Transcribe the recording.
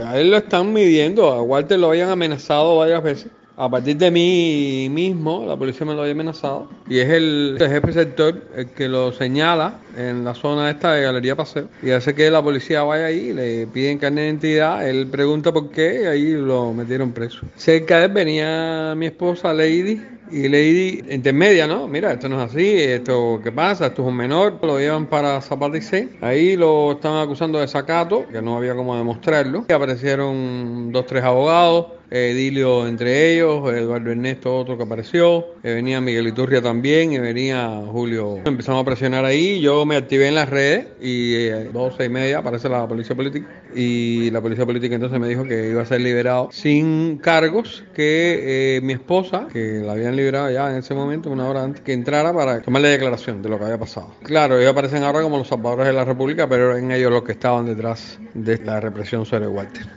A él lo están midiendo, a Walter lo habían amenazado varias veces. A partir de mí mismo, la policía me lo había amenazado. Y es el jefe de sector el que lo señala en la zona esta de Galería Paseo. Y hace que la policía vaya ahí, le piden carnet de identidad. Él pregunta por qué y ahí lo metieron preso. Cerca de él venía mi esposa Lady. Y Lady intermedia, ¿no? Mira, esto no es así, esto qué pasa, esto es un menor, lo llevan para Zapaticé. Ahí lo estaban acusando de sacato, que no había cómo demostrarlo. Y aparecieron dos, tres abogados, Edilio entre ellos, Eduardo Ernesto otro que apareció, venía Miguel Iturria también y venía Julio. Empezamos a presionar ahí, yo me activé en las redes y 12:30 aparece la policía política y la policía política entonces me dijo que iba a ser liberado sin cargos, que mi esposa, que la habían liberado ya en ese momento, una hora antes que entrara para tomarle declaración de lo que había pasado. Claro, ellos aparecen ahora como los salvadores de la República, pero eran ellos los que estaban detrás de la represión sobre Walter.